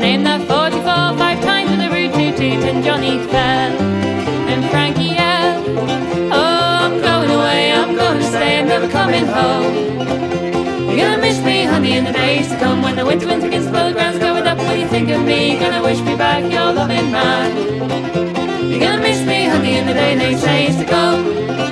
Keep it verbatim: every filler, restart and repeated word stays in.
Playing that forty-four five times with a rude toot-toot, and Johnny fell, and Frankie yelled, oh, I'm going away, I'm gonna stay, I'm never coming home. You're gonna miss me, honey, in the days to come, when the winter winds begins to blow the ground's going up. When you think of me, you're gonna wish me back your loving man. You're gonna miss me, honey, in the day days to come.